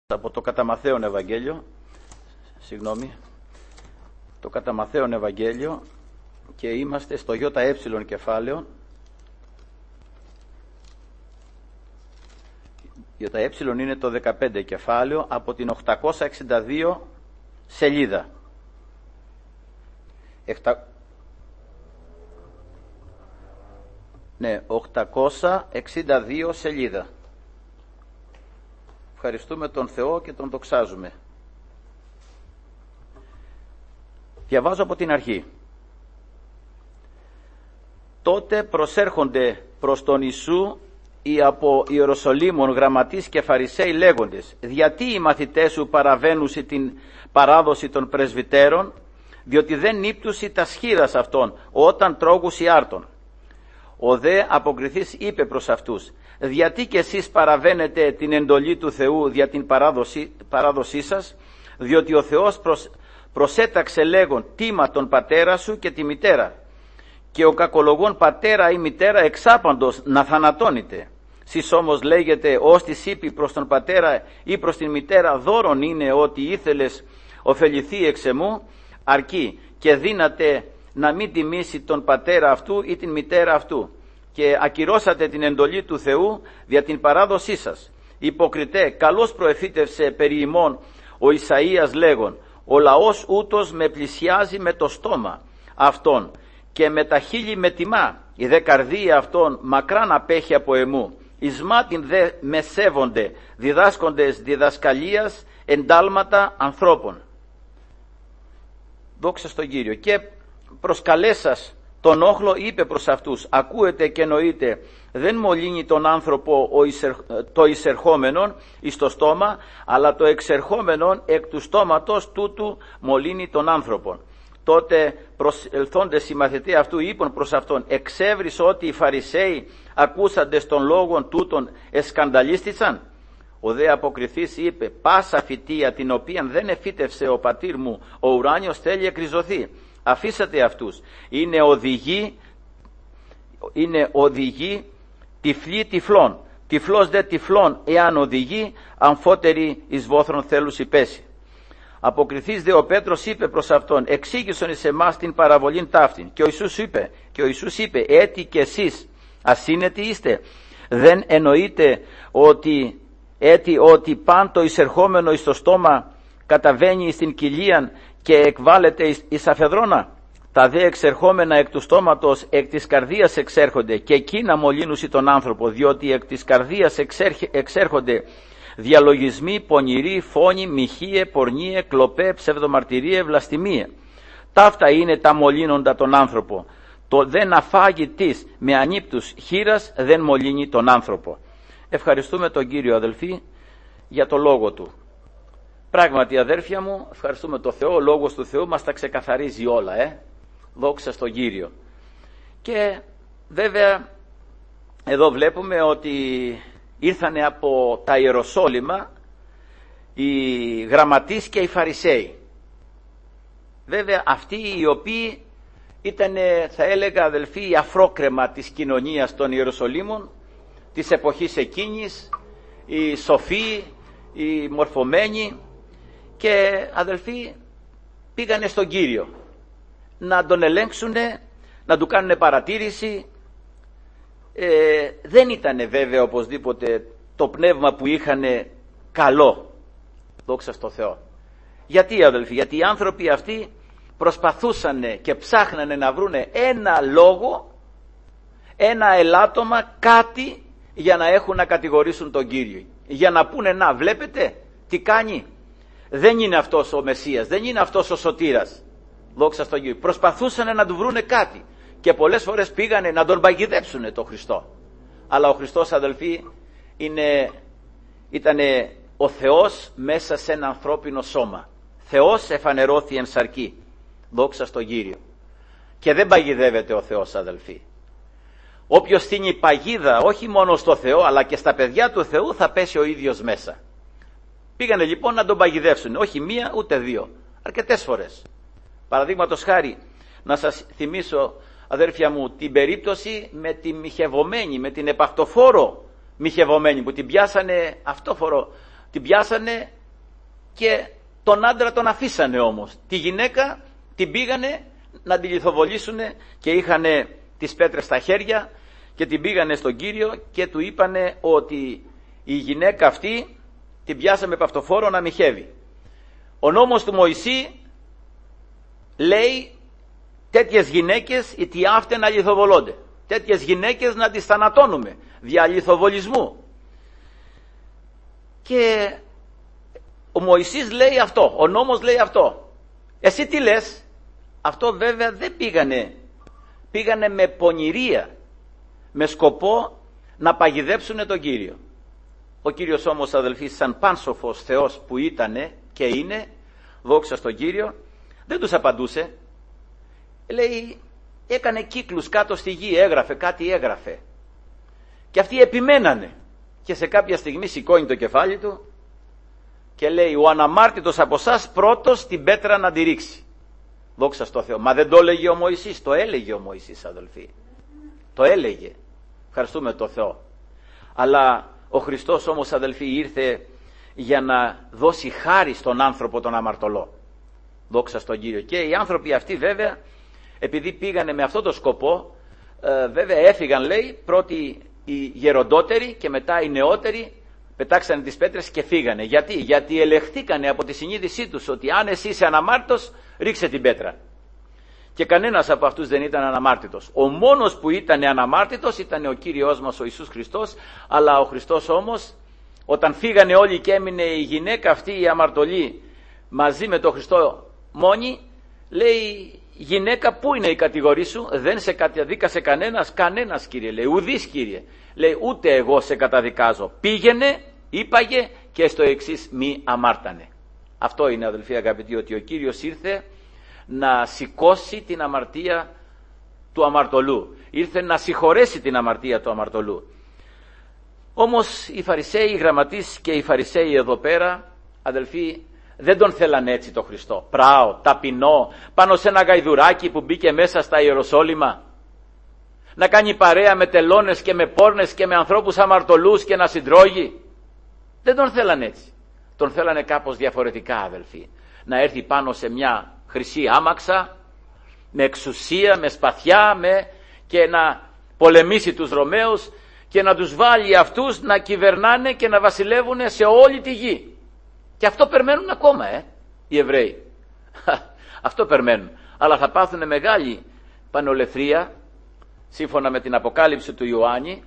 Από το κατά Μαθαίον Ευαγγέλιο, το κατά Μαθαίον Ευαγγέλιο, και είμαστε στο ΙΕ κεφάλαιο. ΙΕ είναι το 15 κεφάλαιο από την 862 σελίδα. 862 σελίδα. Ευχαριστούμε τον Θεό και τον δοξάζουμε. Διαβάζω από την αρχή. Τότε προσέρχονται προς τον Ιησού οι από Ιεροσολύμων γραμματείς και Φαρισαίοι λέγοντες: γιατί οι μαθητές σου παραβαίνουσι την παράδοση των πρεσβυτέρων, διότι δεν νύπτουσι τα σχήρας αυτών όταν τρώγουσι άρτων. Ο δε αποκριθής είπε προς αυτούς: γιατί και εσείς παραβαίνετε την εντολή του Θεού δια την παράδοσή σας, διότι ο Θεός προσέταξε λέγον τίμα τον πατέρα σου και τη μητέρα, και ο κακολογών πατέρα ή μητέρα εξάπαντος να θανατώνεται. Σεις όμως λέγεται ως της είπε προς τον πατέρα ή προς την μητέρα, δώρον είναι ότι ήθελες ωφεληθεί εξ εμού, αρκεί και δύναται να μην τιμήσει τον πατέρα αυτού ή την μητέρα αυτού, και ακυρώσατε την εντολή του Θεού δια την παράδοσή σας. Υποκριτέ, καλώς προεφήτευσε περί ημών ο Ισαΐας λέγον: ο λαός ούτως με πλησιάζει με το στόμα αυτόν και με τα χείλη με τιμά, η δε καρδία αυτών μακράν απέχει από εμού. Εις μάτιν δε με σέβονται, διδάσκοντες διδασκαλίας εντάλματα ανθρώπων. Δόξα στον Κύριο. Και προσκαλέσας τον όχλο είπε προς αυτούς: ακούετε και νοείτε, δεν μολύνει τον άνθρωπο το εισερχόμενον εις το στόμα, αλλά το εξερχόμενον εκ του στόματος τούτου μολύνει τον άνθρωπον. Τότε προσελθόντες οι μαθητοί αυτού είπαν προς αυτόν: εξέβρις ότι οι Φαρισαίοι ακούσαντες των λόγων τούτων εσκανταλίστησαν. Ο δε αποκριθής είπε: πάσα φυτεία την οποία δεν εφύτευσε ο πατήρ μου ο ουράνιος θέλει εκριζωθεί. Αφήσατε αυτούς. Είναι οδηγοί τυφλοί τυφλών. Τυφλός δε τυφλών εάν οδηγεί, αμφότεροι εις βόθρον θέλουσι πέσει. Αποκριθείς δε ο Πέτρος είπε προς αυτόν: εξήγησον εις εμάς την παραβολήν ταύτην. Και ο Ιησούς είπε: έτι και εσείς ασύνετοι είστε. Δεν εννοείτε ότι παν το εισερχόμενο εις το στόμα καταβαίνει στην κοιλίαν και εκβάλλεται εις αφεδρώνα. Τα δε εξερχόμενα εκ του στόματος εκ της καρδίας εξέρχονται, και εκείνα μολύνουσι τον άνθρωπο, διότι εκ της καρδίας εξέρχονται διαλογισμοί, πονηροί, φόνοι, μοιχείε, πορνείε, κλοπέ, ψευδομαρτυρίε, βλαστημίε. Ταύτα είναι τα μολύνοντα τον άνθρωπο. Το δεν αφάγει της με ανύπτους χείρας δεν μολύνει τον άνθρωπο. Ευχαριστούμε τον Κύριο, αδελφοί, για το λόγο του. Πράγματι, αδέρφια μου, ευχαριστούμε τον Θεό. Ο λόγος του Θεού μας τα ξεκαθαρίζει όλα, Δόξα στον Κύριο. Και βέβαια εδώ βλέπουμε ότι ήρθανε από τα Ιεροσόλυμα οι γραμματείς και οι Φαρισαίοι. Βέβαια αυτοί οι οποίοι ήταν, θα έλεγα, αδελφοί, η αφρόκρεμα της κοινωνίας των Ιεροσολύμων της εποχής εκείνης, οι σοφοί, οι μορφωμένοι, και αδελφοί πήγανε στον Κύριο να τον ελέγξουνε, να του κάνουν παρατήρηση. Δεν ήταν βέβαια οπωσδήποτε το πνεύμα που είχανε καλό. Δόξα στο Θεό. Γιατί, αδελφοί? Γιατί οι άνθρωποι αυτοί προσπαθούσανε και ψάχνανε να βρουνε ένα λόγο, ένα ελάττωμα, κάτι για να έχουν να κατηγορήσουν τον Κύριο, για να πούνε: να βλέπετε τι κάνει, δεν είναι αυτός ο Μεσσίας, δεν είναι αυτός ο σωτήρας. Δόξα στον Κύριο. Προσπαθούσαν να του βρούνε κάτι και πολλές φορές πήγανε να τον παγιδέψουνε τον Χριστό. Αλλά ο Χριστός, αδελφοί, ήταν ο Θεός μέσα σε ένα ανθρώπινο σώμα. Θεός εφανερώθη εν σαρκή. Δόξα στον Κύριο. Και δεν παγιδεύεται ο Θεός, αδελφοί. Όποιος στείνει παγίδα όχι μόνο στο Θεό αλλά και στα παιδιά του Θεού, θα πέσει ο ίδιος μέσα. Πήγανε λοιπόν να τον παγιδεύσουν, όχι μία ούτε δύο, αρκετές φορές. Παραδείγματος χάρη, να σας θυμίσω, αδέρφια μου, την περίπτωση με τη μοιχευωμένη, με την επαυτοφόρο μοιχευωμένη, που την πιάσανε αυτόφορο, την πιάσανε και τον άντρα τον αφήσανε όμως. Τη γυναίκα την πήγανε να τη λιθοβολήσουν και είχανε τις πέτρες στα χέρια και την πήγανε στον Κύριο και του είπανε ότι η γυναίκα αυτή την πιάσαμε παυτοφόρο να μοιχεύει. Ο νόμος του Μωυσή λέει τέτοιες γυναίκες οι τιάφτε να λιθοβολώνται. Τέτοιες γυναίκες να τις θανατώνουμε δια λιθοβολισμού. Και ο Μωυσής λέει αυτό, ο νόμος λέει αυτό. Εσύ τι λες? Αυτό βέβαια δεν πήγανε με πονηρία, με σκοπό να παγιδέψουν τον Κύριο. Ο Κύριος όμως, αδελφοί, σαν πάνσοφος Θεός που ήτανε και είναι, δόξα στον Κύριο, δεν τους απαντούσε. Λέει, έκανε κύκλους κάτω στη γη, έγραφε, κάτι έγραφε. Και αυτοί επιμένανε. Και σε κάποια στιγμή σηκώνει το κεφάλι του και λέει, ο αναμάρτητος από εσάς πρώτος την πέτρα να τη ρίξει. Δόξα στο Θεό. Μα δεν το έλεγε ο Μωυσής? Το έλεγε ο Μωυσής, αδελφοί. Το έλεγε. Ευχαριστούμε το Θεό. Αλλά ο Χριστός όμως, αδελφοί, ήρθε για να δώσει χάρη στον άνθρωπο τον αμαρτωλό. Δόξα στον Κύριο. Και οι άνθρωποι αυτοί βέβαια, επειδή πήγανε με αυτό το σκοπό, βέβαια έφυγαν, λέει, πρώτοι οι γεροντότεροι και μετά οι νεότεροι, πετάξανε τις πέτρες και φύγανε. Γιατί ελεχθήκανε από τη συνείδησή τους ότι αν εσύ είσαι αναμάρτητος, ρίξε την πέτρα. Και κανένας από αυτούς δεν ήταν αναμάρτητος. Ο μόνος που ήταν αναμάρτητος ήταν ο Κύριος μας ο Ιησούς Χριστός, αλλά ο Χριστός όμως, όταν φύγανε όλοι και έμεινε η γυναίκα αυτή η αμαρτωλή μαζί με τον Χριστό μόνη, λέει, γυναίκα, πού είναι η κατηγορή σου? Δεν σε καταδίκασε κανένας? Κανένας, Κύριε, λέει, ουδής, Κύριε. Λέει, ούτε εγώ σε καταδικάζω. Πήγαινε, είπαγε και στο εξής, μη αμάρτανε. Αυτό είναι, αδελφοί αγαπητοί, ότι ο Κύριος ήρθε να σηκώσει την αμαρτία του αμαρτωλού. Ήρθε να συγχωρέσει την αμαρτία του αμαρτωλού. Όμως οι Φαρισαίοι, οι γραμματείς και οι Φαρισαίοι εδώ πέρα, αδελφοί, δεν τον θέλανε έτσι το Χριστό. Πράο, ταπεινό, πάνω σε ένα γαϊδουράκι που μπήκε μέσα στα Ιεροσόλυμα. Να κάνει παρέα με τελώνες και με πόρνες και με ανθρώπους αμαρτωλούς και να συντρώγει. Δεν τον θέλανε έτσι. Τον θέλανε κάπως διαφορετικά, αδελφοί. Να έρθει πάνω σε μια χρυσή άμαξα, με εξουσία, με σπαθιά, και να πολεμήσει τους Ρωμαίους και να τους βάλει αυτούς να κυβερνάνε και να βασιλεύουν σε όλη τη γη. Και αυτό περιμένουν ακόμα οι Εβραίοι. Αυτό περιμένουν. Αλλά θα πάθουν μεγάλη πανολεθρία, σύμφωνα με την Αποκάλυψη του Ιωάννη,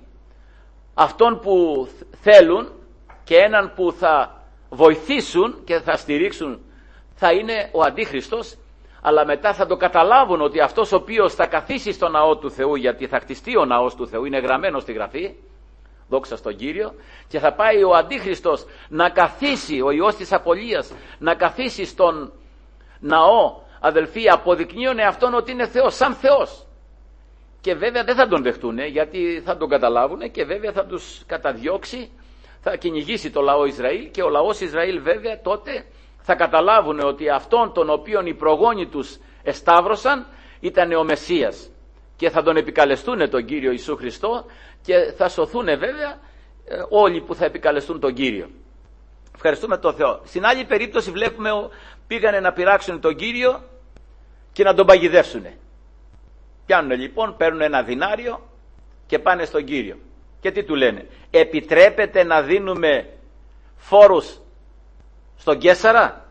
αυτόν που θέλουν και έναν που θα βοηθήσουν και θα στηρίξουν θα είναι ο Αντίχριστος, αλλά μετά θα το καταλάβουν ότι αυτός ο οποίος θα καθίσει στο ναό του Θεού, γιατί θα χτιστεί ο ναός του Θεού, είναι γραμμένο στη Γραφή, δόξα στον Κύριο, και θα πάει ο Αντίχριστος να καθίσει, ο Υιός της Απολίας, να καθίσει στον ναό, αδελφοί, αποδεικνύουν αυτόν ότι είναι Θεός, σαν Θεός. Και βέβαια δεν θα τον δεχτούν, γιατί θα τον καταλάβουν και βέβαια θα τους καταδιώξει, θα κυνηγήσει το λαό Ισραήλ, και ο λαός Ισραήλ βέβαια τότε θα καταλάβουν ότι αυτόν τον οποίον οι προγόνοι τους εσταύρωσαν ήταν ο Μεσσίας, και θα τον επικαλεστούν τον Κύριο Ιησού Χριστό και θα σωθούν βέβαια όλοι που θα επικαλεστούν τον Κύριο. Ευχαριστούμε τον Θεό. Στην άλλη περίπτωση βλέπουμε πήγανε να πειράξουν τον Κύριο και να τον παγιδεύσουν. Πιάνουν λοιπόν, παίρνουν ένα δινάριο και πάνε στον Κύριο. Και τι του λένε? Επιτρέπεται να δίνουμε φόρους στον Καίσαρα?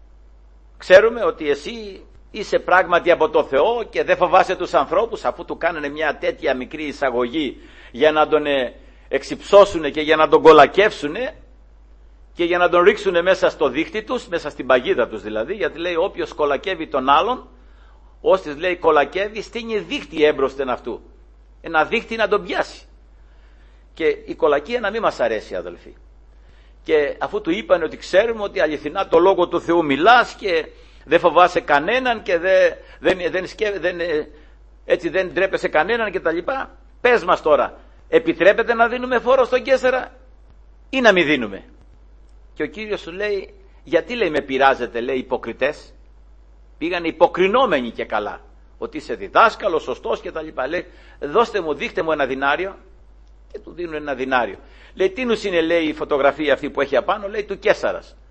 Ξέρουμε ότι εσύ είσαι πράγματι από το Θεό και δεν φοβάσαι τους ανθρώπους, αφού του κάνανε μια τέτοια μικρή εισαγωγή για να τον εξυψώσουν και για να τον κολακεύσουν και για να τον ρίξουν μέσα στο δίχτυ τους, μέσα στην παγίδα τους δηλαδή, γιατί λέει όποιος κολακεύει τον άλλον, όστις λέει κολακεύει, στείνει δίχτυ έμπροσθεν αυτού. Ένα δίχτυ να τον πιάσει. Και η κολακία να μην μας αρέσει, αδελφοί. Και αφού του είπαν ότι ξέρουμε ότι αληθινά το λόγο του Θεού μιλάς και δεν φοβάσαι κανέναν και έτσι δεν ντρέπεσαι κανέναν και τα λοιπά, πες μας τώρα, επιτρέπεται να δίνουμε φόρο στον Καίσαρα ή να μην δίνουμε? Και ο Κύριος σου λέει, γιατί λέει με πειράζετε, λέει, υποκριτές? Πήγανε υποκρινόμενοι και καλά, ότι είσαι διδάσκαλος, σωστός και τα λοιπά. Λέει, δείχτε μου ένα δινάριο, και του δίνουν ένα δινάριο. Λέει, τι νους είναι, λέει, η φωτογραφία αυτή που έχει απάνω? Λέει, του Καίσαρας.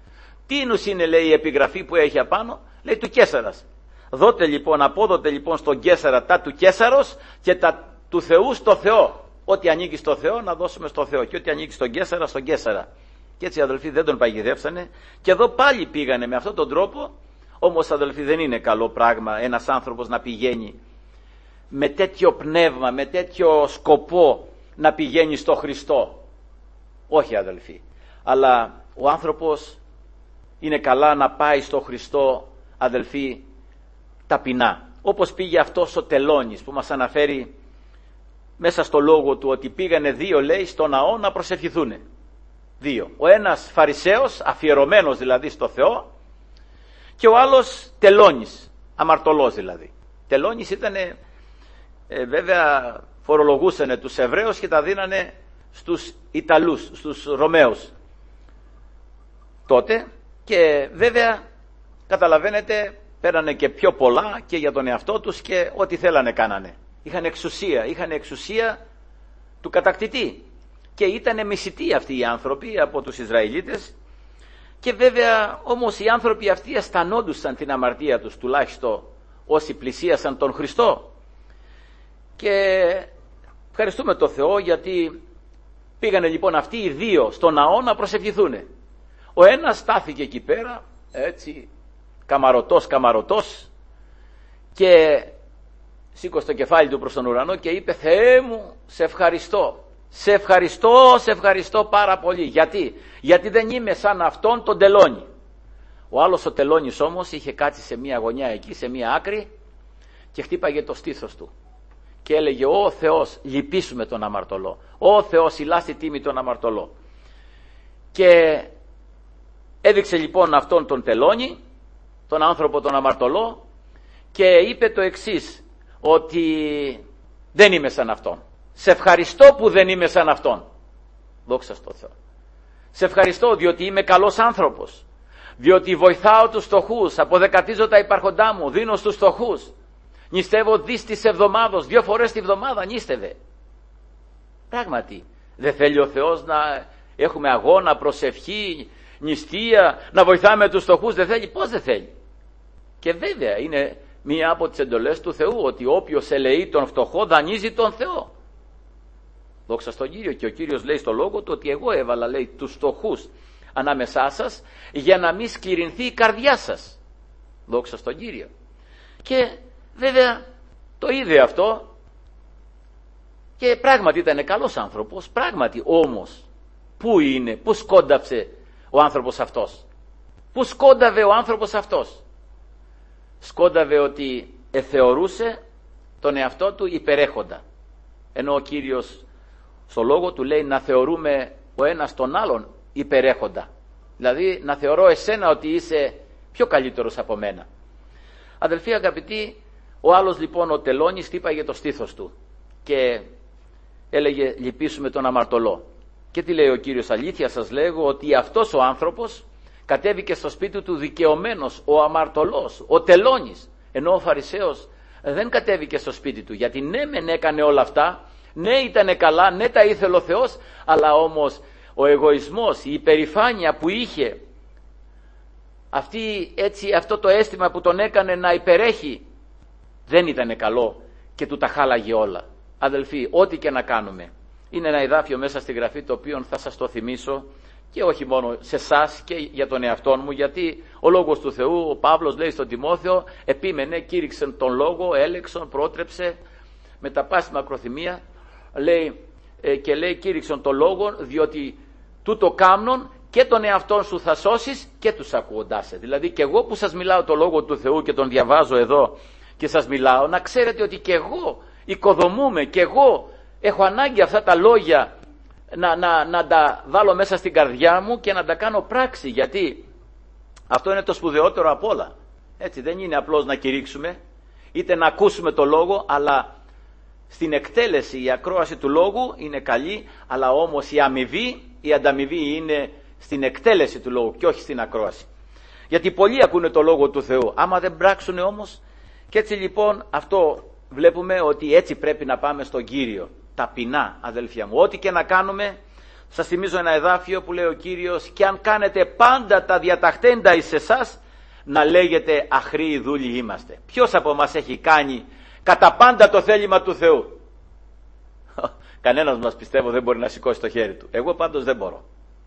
Τι νους είναι, λέει, η επιγραφή που έχει απάνω? Λέει του Καίσαρας. Απόδοτε λοιπόν στον Καίσαρα τα του Καίσαρος και τα του Θεού στο Θεό. Ό,τι ανήκει στο Θεό να δώσουμε στο Θεό και ό,τι ανήκει στον Καίσαρα στον Καίσαρα. Και έτσι, αδελφοί, δεν τον παγιδεύσανε και εδώ πάλι πήγανε με αυτόν τον τρόπο. Όμως, αδελφοί, δεν είναι καλό πράγμα ένας άνθρωπος να πηγαίνει με τέτοιο πνεύμα, με τέτοιο σκοπό να πηγαίνει στο Χριστό. Όχι, αδελφοί. Αλλά ο άνθρωπος είναι καλά να πάει στο Χριστό, αδελφοί, ταπεινά. Όπως πήγε αυτός ο τελώνης που μας αναφέρει μέσα στο λόγο του, ότι πήγανε δύο, λέει, στο ναό να προσευχηθούν. Δύο. Ο ένας Φαρισαίος, αφιερωμένος δηλαδή στο Θεό, και ο άλλος τελώνης, αμαρτωλός δηλαδή. Τελώνης ήτανε, βέβαια φορολογούσανε τους Εβραίους και τα δίνανε στους Ιταλούς, στους Ρωμαίους τότε, και βέβαια καταλαβαίνετε πέρανε και πιο πολλά και για τον εαυτό τους και ό,τι θέλανε κάνανε. Είχαν εξουσία του κατακτητή και ήτανε μισητοί αυτοί οι άνθρωποι από τους Ισραηλίτες, και βέβαια όμως οι άνθρωποι αυτοί αισθανόντουσαν την αμαρτία τους, τουλάχιστον όσοι πλησίασαν τον Χριστό. Και ευχαριστούμε τον Θεό γιατί πήγανε λοιπόν αυτοί οι δύο στο ναό να προσευχηθούν. Ο ένας στάθηκε εκεί πέρα, έτσι, καμαρωτός, και σήκωσε το κεφάλι του προς τον ουρανό και είπε: Θεέ μου, σε ευχαριστώ πάρα πολύ. Γιατί δεν είμαι σαν αυτόν τον τελώνη. Ο άλλος ο τελώνης όμως είχε κάτσει σε μία γωνιά εκεί, σε μία άκρη, και χτύπαγε το στήθος του και έλεγε: Ω Θεός, λυπήσουμε τον αμαρτωλό. Ω Θεός, ηλάστη τίμη τον αμαρτωλό. Και έδειξε λοιπόν αυτόν τον τελώνη, τον άνθρωπο τον αμαρτωλό, και είπε το εξής, ότι δεν είμαι σαν αυτόν. Σε ευχαριστώ που δεν είμαι σαν αυτόν. Δόξα στο Θεό. Σε ευχαριστώ διότι είμαι καλός άνθρωπος. Διότι βοηθάω τους φτωχούς, αποδεκατίζω τα υπάρχοντά μου, δίνω στους φτωχούς. Νηστεύω δις της εβδομάδος, 2 φορές τη βδομάδα νήστευε. Πράγματι, δεν θέλει ο Θεός να έχουμε αγώνα, προσευχή, νηστεία, να βοηθάμε τους φτωχούς? Δεν θέλει? Πώς δεν θέλει? Και βέβαια είναι μία από τις εντολές του Θεού, ότι όποιος ελεεί τον φτωχό δανείζει τον Θεό. Δόξα στον Κύριο. Και ο Κύριος λέει στο λόγο του ότι εγώ έβαλα, λέει, τους φτωχούς ανάμεσά σας για να μην σκληρινθεί η καρδιά σας. Δόξα στον Κύριο. Και βέβαια το είδε αυτό και πράγματι ήταν καλός άνθρωπος. Πράγματι όμως πού σκόνταψε ο άνθρωπος αυτός? Πού σκόνταβε ο άνθρωπος αυτός? Σκόνταβε ότι εθεωρούσε τον εαυτό του υπερέχοντα. Ενώ ο Κύριος στο λόγο του λέει να θεωρούμε ο ένας τον άλλον υπερέχοντα. Δηλαδή να θεωρώ εσένα ότι είσαι πιο καλύτερος από μένα. Αδελφοί αγαπητοί, ο άλλος λοιπόν ο τελώνης χτύπαγε το στήθος του και έλεγε: λυπήσουμε τον αμαρτωλό. Και τι λέει ο Κύριος? Αλήθεια σας λέγω ότι αυτός ο άνθρωπος κατέβηκε στο σπίτι του δικαιωμένος, ο αμαρτωλός, ο τελώνης. Ενώ ο Φαρισαίος δεν κατέβηκε στο σπίτι του, γιατί ναι μεν έκανε όλα αυτά, ναι ήτανε καλά, ναι τα ήθελε ο Θεός, αλλά όμως ο εγωισμός, η υπερηφάνεια που είχε, αυτό το αίσθημα που τον έκανε να υπερέχει, δεν ήτανε καλό και του τα χάλαγε όλα. Αδελφοί, ό,τι και να κάνουμε, είναι ένα εδάφιο μέσα στη Γραφή το οποίο θα σας το θυμίσω, και όχι μόνο σε εσάς και για τον εαυτό μου, γιατί ο λόγος του Θεού, ο Παύλος λέει στον Τιμόθεο, επίμενε, κήρυξε τον λόγο, έλεξον, πρότρεψε με τα πάση μακροθυμία, λέει κήρυξον τον λόγο, διότι τούτο κάμνον και τον εαυτόν σου θα σώσεις και τους ακούοντάς σε. Δηλαδή και εγώ που σας μιλάω το λόγο του Θεού και τον διαβάζω εδώ και σας μιλάω, να ξέρετε ότι και εγώ οικοδομούμε, και εγώ έχω ανάγκη αυτά τα λόγια να τα βάλω μέσα στην καρδιά μου και να τα κάνω πράξη, γιατί αυτό είναι το σπουδαιότερο απ' όλα. Έτσι, δεν είναι απλώς να κηρύξουμε είτε να ακούσουμε το λόγο, αλλά στην εκτέλεση, η ακρόαση του λόγου είναι καλή, αλλά όμως η ανταμοιβή είναι στην εκτέλεση του λόγου και όχι στην ακρόαση. Γιατί πολλοί ακούνε το λόγο του Θεού, άμα δεν πράξουν όμως. Και έτσι λοιπόν αυτό βλέπουμε ότι έτσι πρέπει να πάμε στον Κύριο. Ταπεινά, αδελφιά μου, ό,τι και να κάνουμε, Σας θυμίζω ένα εδάφιο που λέει ο Κύριος: «Και αν κάνετε πάντα τα διαταχτέντα εις εσάς, να λέγετε αχροί δούλοι είμαστε». Ποιος από μας έχει κάνει κατά πάντα το θέλημα του Θεού? Κανένας μας, πιστεύω, δεν μπορεί να σηκώσει το χέρι του. Εγώ πάντως δεν μπορώ.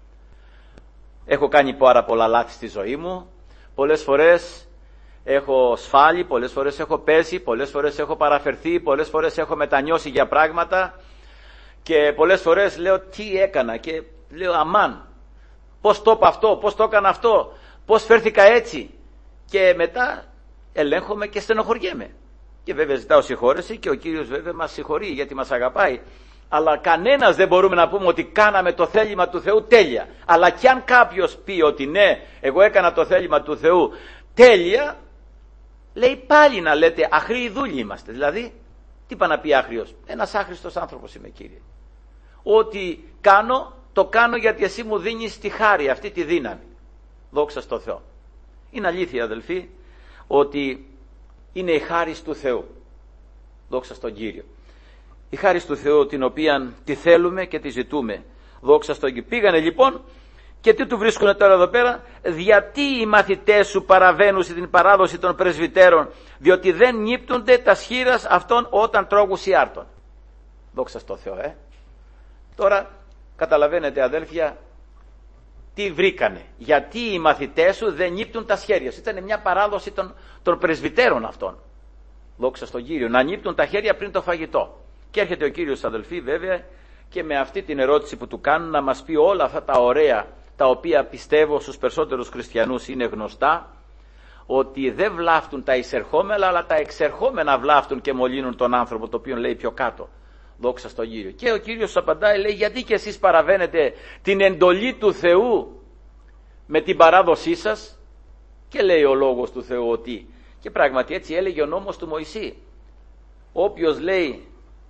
Έχω κάνει πάρα πολλά λάθη στη ζωή μου. Πολλές φορές έχω σφάλει, πολλές φορές έχω πέσει, πολλές φορές έχω παραφερθεί, πολλές φορές έχω μετανιώσει για πράγματα και πολλές φορές λέω τι έκανα και λέω αμάν, πώς το είπα αυτό, πώς το έκανα αυτό, πώς φέρθηκα έτσι, και μετά ελέγχομαι και στενοχωριέμαι. Και βέβαια ζητάω συγχώρεση και ο Κύριος βέβαια μας συγχωρεί γιατί μας αγαπάει. Αλλά κανένας δεν μπορούμε να πούμε ότι κάναμε το θέλημα του Θεού τέλεια. Αλλά κι αν κάποιος πει ότι ναι, εγώ έκανα το θέλημα του Θεού τέλεια, λέει πάλι να λέτε αχροί δούλοι είμαστε. Δηλαδή, τι είπα να πει άχριος? Ένας άχρηστος άνθρωπος είμαι, Κύριε. Ό,τι κάνω, το κάνω γιατί εσύ μου δίνεις τη χάρη, αυτή τη δύναμη. Δόξα στο Θεό. Είναι αλήθεια, αδελφοί, ότι είναι η χάρις του Θεού. Δόξα στον Κύριο. Η χάρις του Θεού, την οποία τη θέλουμε και τη ζητούμε. Δόξα στον Κύριο. Πήγανε λοιπόν και τι του βρίσκουνε τώρα εδώ πέρα? «Γιατί οι μαθητές σου παραβαίνουν στην παράδοση των πρεσβυτέρων, διότι δεν νύπτονται τα σχήρας αυτών όταν τρώγουν σιάρτων». Δόξα στο Θεό, Τώρα καταλαβαίνετε, αδέλφια, τι βρήκανε. Γιατί οι μαθητές σου δεν νύπτουν τα χέρια. Ήταν μια παράδοση των πρεσβυτέρων αυτών. Δόξα στον Κύριο. Να νύπτουν τα χέρια πριν το φαγητό. Και έρχεται ο Κύριος, αδελφοί, βέβαια, και με αυτή την ερώτηση που του κάνουν να μας πει όλα αυτά τα ωραία, τα οποία πιστεύω στους περισσότερους χριστιανούς είναι γνωστά, ότι δεν βλάφτουν τα εισερχόμενα, αλλά τα εξερχόμενα βλάφτουν και μολύνουν τον άνθρωπο, το οποίο λέει πιο κάτω. Δόξα στον Κύριο. Και ο Κύριος απαντάει, λέει, γιατί και εσείς παραβαίνετε την εντολή του Θεού με την παράδοσή σας? Και λέει ο λόγος του Θεού ότι, και πράγματι έτσι έλεγε ο νόμος του Μωυσή, όποιος, λέει,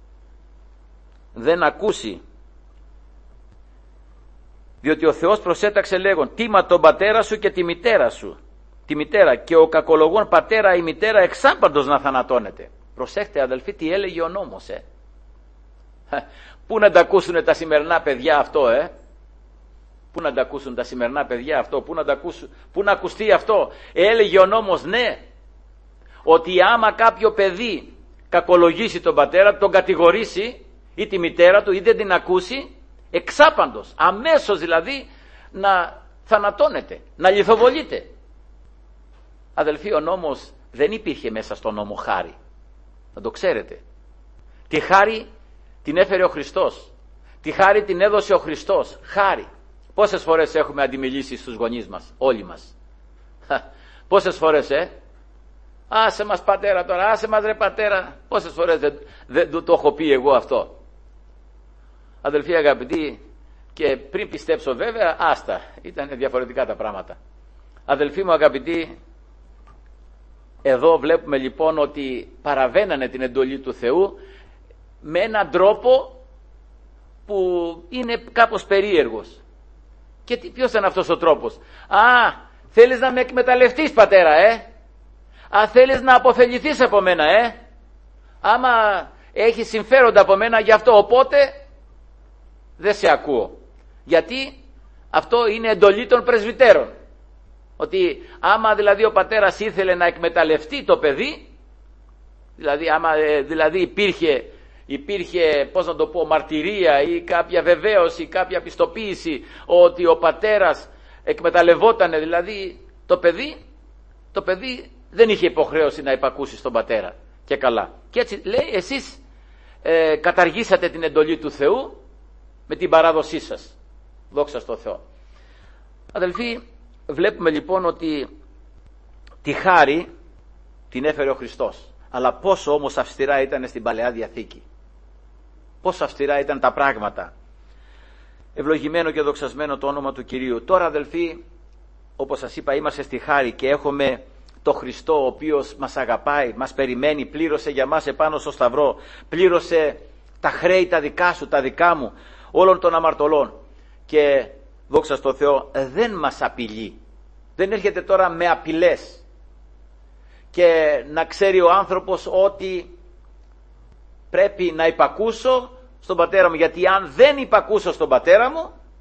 δεν ακούσει, διότι ο Θεός προσέταξε λέγον, τίμα τον πατέρα σου και τη μητέρα σου, τη μητέρα, και ο κακολογών πατέρα ή μητέρα εξάπαντος να θανατώνεται. Προσέχτε, αδελφοί, τι έλεγε ο νόμος, Πού να τα ακούσουν τα σημερινά παιδιά αυτό, Πού να τα ακούσουν τα σημερινά παιδιά αυτό, πού να ακουστεί αυτό? Έλεγε ο νόμος, ναι, ότι άμα κάποιο παιδί κακολογήσει τον πατέρα, τον κατηγορήσει ή τη μητέρα του ή δεν την ακούσει, εξάπαντος, αμέσως δηλαδή, να θανατώνεται, να λιθοβολείται. Αδελφοί, ο νόμος δεν υπήρχε μέσα στον νόμο χάρη, να το ξέρετε. Τη χάρη την έφερε ο Χριστός, τη χάρη την έδωσε ο Χριστός. Χάρη. Πόσες φορές έχουμε αντιμιλήσει στους γονείς μας, όλοι μας? Πόσες φορές, άσε μας πατέρα τώρα, άσε μας ρε πατέρα. Πόσες φορές δεν το έχω πει εγώ αυτό? Αδελφοί αγαπητοί, και πριν πιστέψω βέβαια, άστα, ήταν διαφορετικά τα πράγματα. Αδελφοί μου αγαπητοί, εδώ βλέπουμε λοιπόν ότι παραβαίνανε την εντολή του Θεού με έναν τρόπο που είναι κάπως περίεργος. Και ποιος ήταν αυτός ο τρόπος? Θέλεις να με εκμεταλλευτείς, πατέρα, θέλεις να αποφεληθείς από μένα, άμα έχεις συμφέροντα από μένα, γι' αυτό οπότε δεν σε ακούω. Γιατί αυτό είναι εντολή των πρεσβυτέρων. Ότι άμα δηλαδή ο πατέρας ήθελε να εκμεταλλευτεί το παιδί, δηλαδή άμα δηλαδή υπήρχε πώς να το πω, μαρτυρία ή κάποια βεβαίωση, κάποια πιστοποίηση ότι ο πατέρας εκμεταλλευόταν δηλαδή το παιδί δεν είχε υποχρέωση να υπακούσει στον πατέρα. Και καλά. Και έτσι λέει, εσείς καταργήσατε την εντολή του Θεού με την παράδοσή σας. Δόξα στο Θεό. Αδελφοί, βλέπουμε λοιπόν ότι τη χάρη την έφερε ο Χριστός. Αλλά πόσο όμως αυστηρά ήταν στην Παλαιά Διαθήκη. Πόσο αυστηρά ήταν τα πράγματα. Ευλογημένο και δοξασμένο το όνομα του Κυρίου. Τώρα, αδελφοί, όπως σας είπα, είμαστε στη χάρη και έχουμε το Χριστό, ο οποίος μας αγαπάει, μας περιμένει, πλήρωσε για μας επάνω στο Σταυρό, πλήρωσε τα χρέη τα δικά σου, τα δικά μου, όλων των αμαρτωλών. Και δόξα στο Θεό, δεν μας απειλεί. Δεν έρχεται τώρα με απειλές και να ξέρει ο άνθρωπος ότι πρέπει να υπακούσω στον πατέρα μου, γιατί αν δεν υπακούσω στον πατέρα μου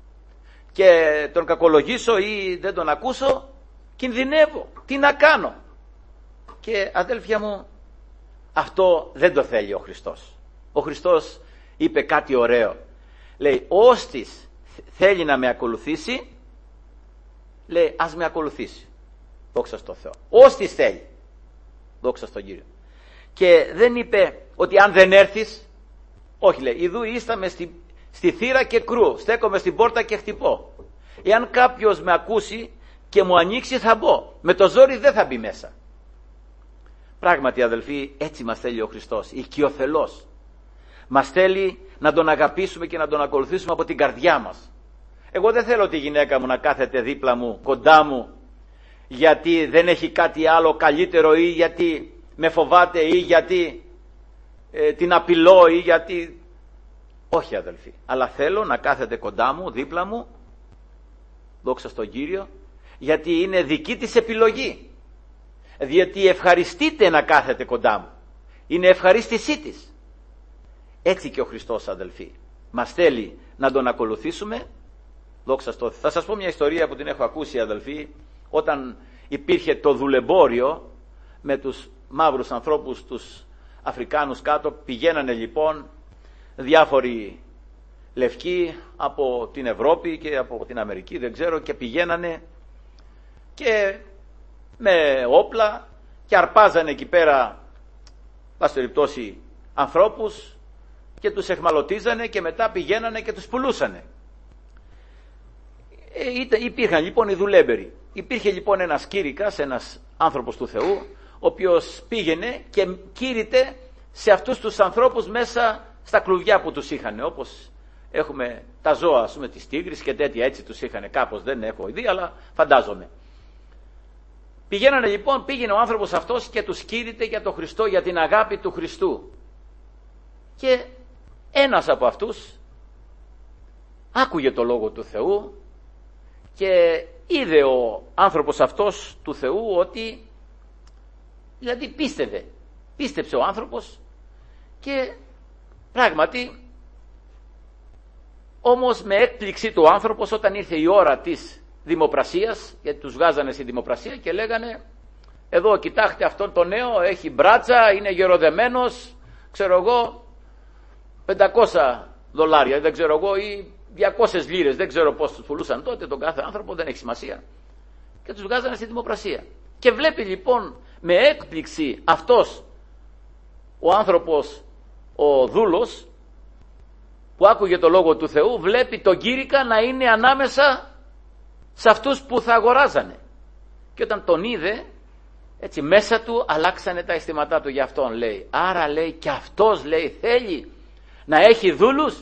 και τον κακολογήσω ή δεν τον ακούσω, κινδυνεύω. Τι να κάνω? Και αδέλφια μου, αυτό δεν το θέλει ο Χριστός. Ο Χριστός είπε κάτι ωραίο. Λέει, όστις θέλει να με ακολουθήσει, λέει, ας με ακολουθήσει. Δόξα στο Θεό. Όστις θέλει. Δόξα στον Κύριο. Και δεν είπε ότι αν δεν έρθεις, όχι, λέει, ιδούίσταμε στη θύρα και κρού, στέκομαι στην πόρτα και χτυπώ. Εάν κάποιος με ακούσει και μου ανοίξει, θα μπω. Με το ζόρι δεν θα μπει μέσα. Πράγματι, αδελφοί, έτσι μας θέλει ο Χριστός, οικειοθελώς. Μας θέλει να τον αγαπήσουμε και να τον ακολουθήσουμε από την καρδιά μας. Εγώ δεν θέλω τη γυναίκα μου να κάθεται δίπλα μου, κοντά μου, γιατί δεν έχει κάτι άλλο καλύτερο ή γιατί με φοβάται ή γιατί την απειλώ ή γιατί... Όχι, αδελφοί, αλλά θέλω να κάθεται κοντά μου, δίπλα μου, δόξα στον Κύριο, γιατί είναι δική της επιλογή. Διότι ευχαριστείται να κάθεται κοντά μου. Είναι ευχαρίστησή της. Έτσι και ο Χριστός, αδελφοί, μας θέλει να τον ακολουθήσουμε. Δόξα στο Θεό. Θα σας πω μια ιστορία που την έχω ακούσει, αδελφοί, όταν υπήρχε το δουλεμπόριο με τους μαύρους ανθρώπους, τους Αφρικάνους κάτω. Πηγαίνανε λοιπόν διάφοροι λευκοί από την Ευρώπη και από την Αμερική, δεν ξέρω, και πηγαίνανε και με όπλα και αρπάζανε εκεί πέρα, πάση περιπτώσει, ανθρώπους και τους εχμαλωτίζανε και μετά πηγαίνανε και τους πουλούσανε. Υπήρχαν λοιπόν οι δουλέμπεροι. Υπήρχε λοιπόν ένας κήρυκας, ένας άνθρωπος του Θεού, ο οποίος πήγαινε και κήρυτε σε αυτούς τους ανθρώπους μέσα στα κλουβιά που τους είχαν, όπως έχουμε τα ζώα, ας πούμε, τις τίγρης και τέτοια, έτσι τους είχαν κάπως, δεν έχω δει, αλλά φαντάζομαι. Πήγαινε ο άνθρωπος αυτός και τους κήρυτε για τον Χριστό, για την αγάπη του Χριστού. Και ένας από αυτούς άκουγε το λόγο του Θεού και είδε ο άνθρωπος αυτός του Θεού ότι, δηλαδή πίστεψε ο άνθρωπος και πράγματι, όμως με έκπληξη του άνθρωπος όταν ήρθε η ώρα της δημοπρασίας, γιατί τους βγάζανε στη δημοπρασία και λέγανε, εδώ κοιτάξτε αυτόν τον νέο, έχει μπράτσα, είναι γεροδεμένος, ξέρω εγώ, $500, δεν ξέρω εγώ, ή 200 λίρες, δεν ξέρω πώς τους πουλούσαν τότε τον κάθε άνθρωπο, δεν έχει σημασία. Και τους βγάζανε στη δημοπρασία. Και βλέπει λοιπόν με έκπληξη αυτός ο άνθρωπος, ο δούλος, που άκουγε το λόγο του Θεού, βλέπει τον κήρυκα να είναι ανάμεσα σε αυτούς που θα αγοράζανε. Και όταν τον είδε, έτσι μέσα του αλλάξανε τα αισθήματά του για αυτόν, λέει. Άρα, λέει, και αυτός, λέει, θέλει να έχει δούλους.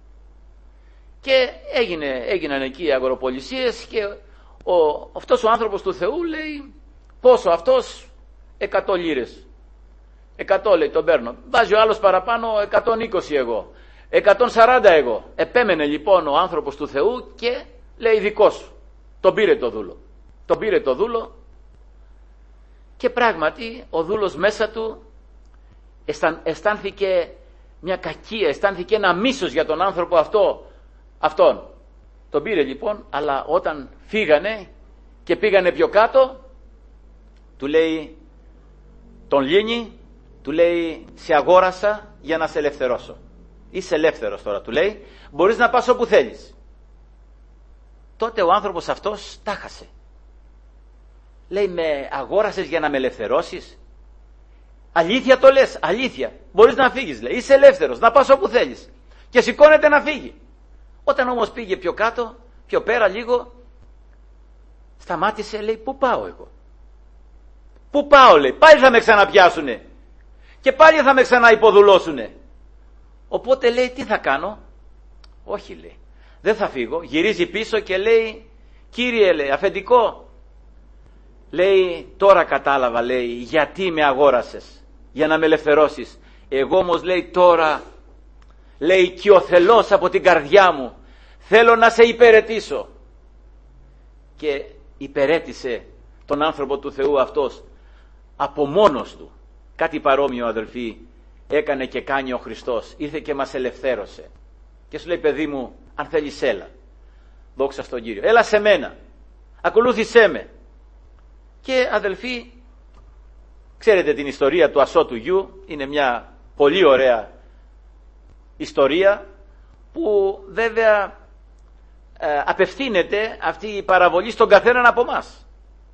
Και έγιναν εκεί οι αγοροπολισίες και αυτός ο άνθρωπος του Θεού λέει, πόσο αυτός? 100 λίρες. 100, λέει, τον παίρνω. Βάζει ο άλλος παραπάνω, 120 εγώ. 140 εγώ. Επέμενε λοιπόν ο άνθρωπος του Θεού και λέει, δικό σου. Τον πήρε το δούλο. Και πράγματι ο δούλος μέσα του αισθάνθηκε μια κακία, αισθάνθηκε ένα μίσος για τον άνθρωπο αυτόν. Τον πήρε λοιπόν, αλλά όταν φύγανε και πήγανε πιο κάτω, του λέει, τον λύνει, του λέει, σε αγόρασα για να σε ελευθερώσω. Είσαι ελεύθερος τώρα, του λέει, μπορείς να πας όπου θέλεις. Τότε ο άνθρωπος αυτός τάχασε. Λέει, με αγόρασες για να με ελευθερώσεις? Αλήθεια το λες? Αλήθεια? Μπορείς να φύγεις, λέει, είσαι ελεύθερος, να πας όπου θέλεις. Και σηκώνεται να φύγει. Όταν όμως πήγε πιο κάτω, πιο πέρα λίγο, σταμάτησε, λέει, πού πάω εγώ? Πού πάω, λέει, πάλι θα με ξαναπιάσουνε και πάλι θα με ξαναυποδουλώσουνε. Οπότε λέει, τι θα κάνω? Όχι, λέει, δεν θα φύγω. Γυρίζει πίσω και λέει, κύριε, λέει, αφεντικό, λέει, τώρα κατάλαβα, λέει, γιατί με αγόρασες, για να με ελευθερώσεις. Εγώ όμως, λέει, τώρα, λέει, οικειοθελώς από την καρδιά μου θέλω να σε υπηρετήσω. Και υπηρέτησε τον άνθρωπο του Θεού αυτός από μόνος του. Κάτι παρόμοιο, αδελφοί, έκανε και κάνει ο Χριστός. Ήρθε και μας ελευθέρωσε και σου λέει, παιδί μου, αν θέλεις έλα. Δόξα στον Κύριο. Έλα σε μένα. Ακολούθησέ με. Και αδελφοί, ξέρετε την ιστορία του ασώτου γιου. Είναι μια πολύ ωραία ιστορία που βέβαια απευθύνεται αυτή η παραβολή στον καθέναν από μας.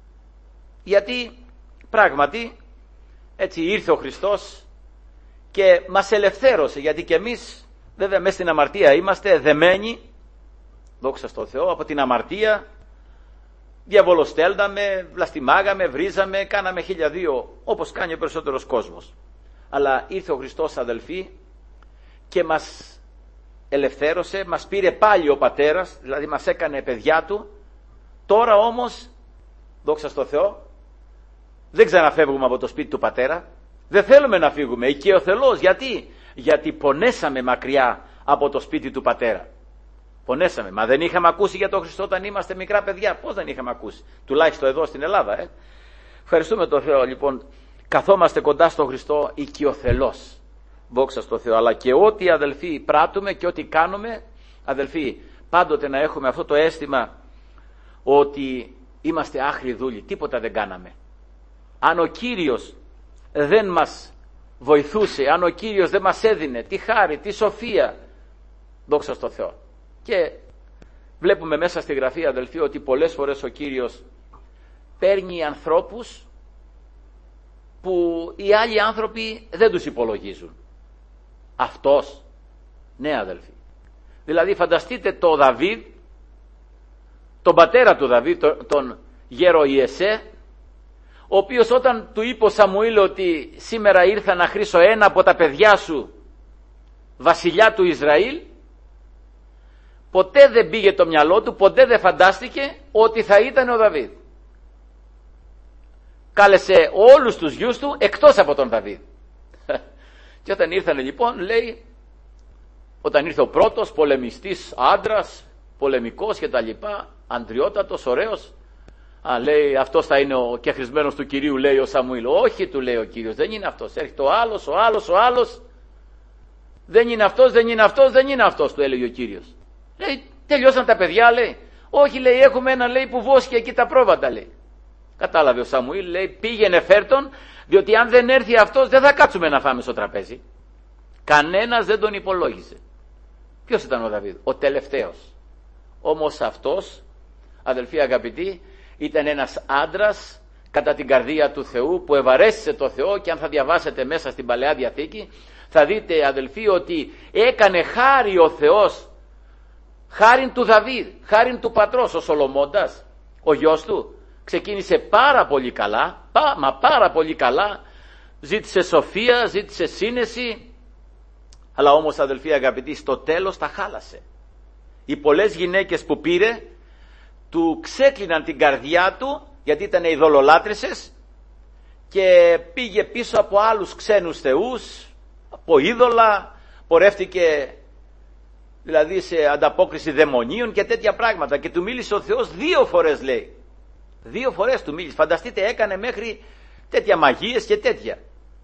Γιατί πράγματι έτσι ήρθε ο Χριστός και μας ελευθέρωσε, γιατί και εμείς βέβαια μέσα στην αμαρτία είμαστε δεμένοι, δόξα στον Θεό, από την αμαρτία. Διαβολοστέλναμε, βλαστημάγαμε, βρίζαμε, κάναμε 1002, όπως κάνει ο περισσότερος κόσμος. Αλλά ήρθε ο Χριστός, αδελφοί, και μας ελευθέρωσε, μας πήρε πάλι ο Πατέρας, δηλαδή μας έκανε παιδιά του. Τώρα όμως, δόξα στον Θεό, δεν ξαναφεύγουμε από το σπίτι του Πατέρα. Δεν θέλουμε να φύγουμε, οικειοθελώς. Γιατί πονέσαμε μακριά από το σπίτι του Πατέρα. Πονέσαμε. Μα δεν είχαμε ακούσει για τον Χριστό όταν είμαστε μικρά παιδιά? Πώς δεν είχαμε ακούσει? Τουλάχιστον εδώ στην Ελλάδα. Ευχαριστούμε τον Θεό. Λοιπόν, καθόμαστε κοντά στον Χριστό οικειοθελώς. Δόξα στον Θεό. Αλλά και ό,τι, αδελφοί, πράττουμε και ό,τι κάνουμε, αδελφοί, πάντοτε να έχουμε αυτό το αίσθημα ότι είμαστε άχρηοι δούλοι. Τίποτα δεν κάναμε. Αν ο Κύριος δεν μας βοηθούσε, αν ο Κύριος δεν μας έδινε τη χάρη, τη σοφία, δόξα στον Θεό. Και βλέπουμε μέσα στη Γραφή, αδελφοί, ότι πολλές φορές ο Κύριος παίρνει ανθρώπους που οι άλλοι άνθρωποι δεν τους υπολογίζουν. Αυτός, ναι, αδελφοί. Δηλαδή φανταστείτε το Δαβίδ, τον πατέρα του Δαβίδ, τον γέρο Ιεσέ, ο οποίος όταν του είπε ο Σαμουήλ ότι σήμερα ήρθα να χρήσω ένα από τα παιδιά σου βασιλιά του Ισραήλ, ποτέ δεν πήγε το μυαλό του, ποτέ δεν φαντάστηκε ότι θα ήταν ο Δαβίδ. Κάλεσε όλους τους γιους του εκτός από τον Δαβίδ. Και όταν ήρθανε λοιπόν, λέει, όταν ήρθε ο πρώτος πολεμιστής άντρας, πολεμικός και τα λοιπά, αντριότατος, ωραίος, λέει, αυτός θα είναι ο κεχρισμένος του Κυρίου, λέει ο Σαμουήλ. Όχι, του λέει ο Κύριος, δεν είναι αυτός. Έρχεται ο άλλος. Δεν είναι αυτός, του έλεγε ο Κύριος. Λέει, τελειώσαν τα παιδιά, λέει. Όχι, λέει, έχουμε ένα, λέει, που βόσκει εκεί τα πρόβατα, λέει. Κατάλαβε ο Σαμουήλ, λέει, πήγαινε φέρτον, διότι αν δεν έρθει αυτός δεν θα κάτσουμε να φάμε στο τραπέζι. Κανένας δεν τον υπολόγιζε. Ποιος ήταν ο Δαβίδ? Ο τελευταίος. Όμως αυτός, αδελφοί αγαπητοί, ήταν ένας άντρας κατά την καρδία του Θεού, που ευαρέστησε το Θεό, και αν θα διαβάσετε μέσα στην Παλαιά Διαθήκη θα δείτε, αδελφοί, ότι έκανε χάρη ο Θεός, χάριν του Δαβίδ, χάριν του πατρός. Ο Σολομώντας, ο γιος του, ξεκίνησε πάρα πολύ καλά, πάρα πολύ καλά, ζήτησε σοφία, ζήτησε σύνεση, αλλά όμως, αδελφοί αγαπητοί, στο τέλος τα χάλασε. Οι πολλές γυναίκες που πήρε του ξέκλειναν την καρδιά του, γιατί ήταν ειδωλολάτρισσες, και πήγε πίσω από άλλους ξένους θεούς, από είδωλα, πορεύτηκε δηλαδή σε ανταπόκριση δαιμονίων και τέτοια πράγματα, και του μίλησε ο Θεός 2 φορές, λέει. 2 φορές του μίλησε. Φανταστείτε, έκανε μέχρι τέτοια μαγείες και τέτοια.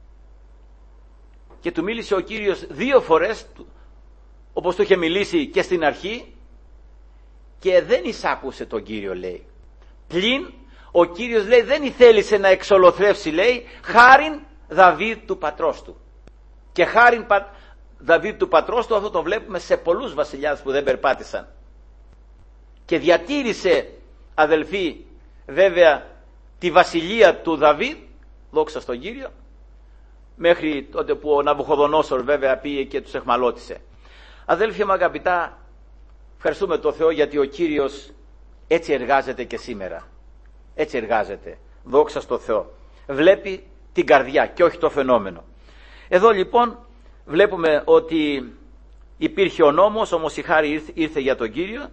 Και του μίλησε ο Κύριος 2 φορές, όπως του είχε μιλήσει και στην αρχή, και δεν εισάκουσε τον Κύριο, λέει. Πλην ο Κύριος, λέει, δεν ήθελησε να εξολοθρεύσει, λέει, χάριν Δαβίδ του πατρός του. Και χάριν Δαβίδ του πατρός του, αυτό το βλέπουμε σε πολλούς βασιλιάδες που δεν περπάτησαν. Και διατήρησε, αδελφοί, βέβαια, τη βασιλεία του Δαβίδ, δόξα στον Κύριο, μέχρι τότε που ο Ναβουχοδονόσορ βέβαια πήγε και τους εχμαλώτισε. Αδέλφια μου αγαπητά, ευχαριστούμε τον Θεό, γιατί ο Κύριος έτσι εργάζεται και σήμερα. Έτσι εργάζεται. Δόξα στον Θεό. Βλέπει την καρδιά και όχι το φαινόμενο. Εδώ λοιπόν βλέπουμε ότι υπήρχε ο νόμος, όμως η χάρη ήρθε για τον Κύριο.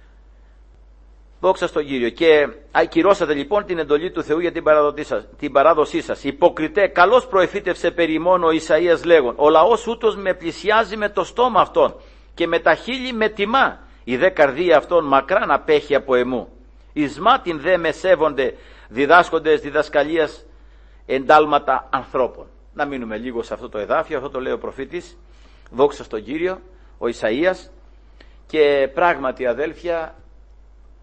Δόξα στον Κύριο. Και ακυρώσατε λοιπόν την εντολή του Θεού για την παράδοσή σας. Υποκριτέ, καλώς προεφήτευσε περί ημών ο Ισαΐας λέγον, ο λαός ούτως με πλησιάζει με το στόμα αυτόν και με τα χείλη με τιμά. Η δε καρδία αυτών μακράν απέχει από εμού. Ισμά την δε με σέβονται διδάσκοντες διδασκαλίας εντάλματα ανθρώπων. Να μείνουμε λίγο σε αυτό το εδάφιο, αυτό το λέει ο προφήτης, δόξα στον Κύριο, ο Ισαΐας. Και πράγματι, αδέλφια,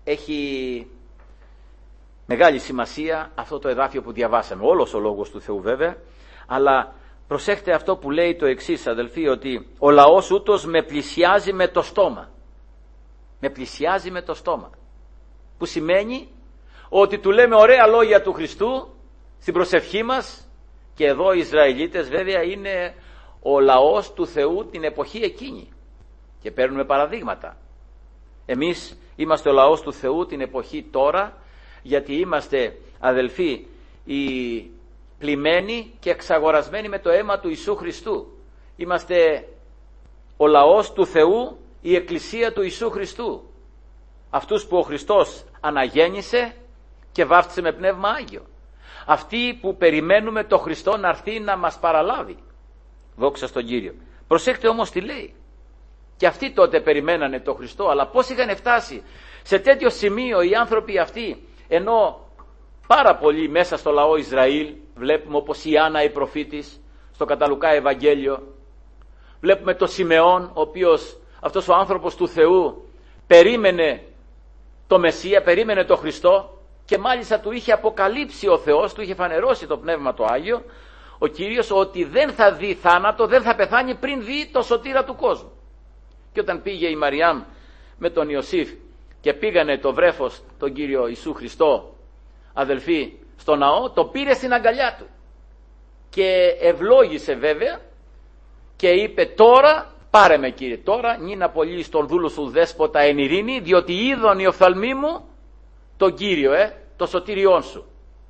έχει μεγάλη σημασία αυτό το εδάφιο που διαβάσαμε, όλος ο Λόγος του Θεού βέβαια, αλλά προσέχτε αυτό που λέει το εξής, αδελφοί, ότι ο λαός ούτως με πλησιάζει με το στόμα. Με πλησιάζει με το στόμα. Που σημαίνει ότι του λέμε ωραία λόγια του Χριστού στην προσευχή μας, και εδώ οι Ισραηλίτες βέβαια είναι ο λαός του Θεού την εποχή εκείνη και παίρνουμε παραδείγματα. Εμείς είμαστε ο λαός του Θεού την εποχή τώρα, γιατί είμαστε, αδελφοί, οι πλημμένοι και εξαγορασμένοι με το αίμα του Ιησού Χριστού. Είμαστε ο λαός του Θεού, η εκκλησία του Ιησού Χριστού. Αυτούς που ο Χριστός αναγέννησε και βάφτισε με Πνεύμα Άγιο. Αυτοί που περιμένουμε το Χριστό να έρθει να μας παραλάβει. Δόξα στον Κύριο. Προσέξτε όμως τι λέει. Και αυτοί τότε περιμένανε το Χριστό, αλλά πώς είχαν φτάσει σε τέτοιο σημείο οι άνθρωποι αυτοί, ενώ πάρα πολλοί μέσα στο λαό Ισραήλ, βλέπουμε όπως η Άννα η προφήτης στο κατά Λουκά Ευαγγέλιο, βλέπουμε το Σιμεών, ο οποίος αυτός ο άνθρωπος του Θεού περίμενε το Μεσσία, περίμενε το Χριστό, και μάλιστα του είχε αποκαλύψει ο Θεός, του είχε φανερώσει το Πνεύμα το Άγιο, ο Κύριος, ότι δεν θα δει θάνατο, δεν θα πεθάνει πριν δει το σωτήρα του κόσμου. Και όταν πήγε η Μαριάμ με τον Ιωσήφ και πήγανε το βρέφος τον Κύριο Ιησού Χριστό, αδελφοί, στο ναό, το πήρε στην αγκαλιά του και ευλόγησε βέβαια και είπε, τώρα πάρε με Κύριε, τώρα νίνα πολύ στον δούλο σου δέσποτα εν ειρήνη, διότι είδον οι οφθαλμοί μου τον Κύριο, το σωτήριόν σου.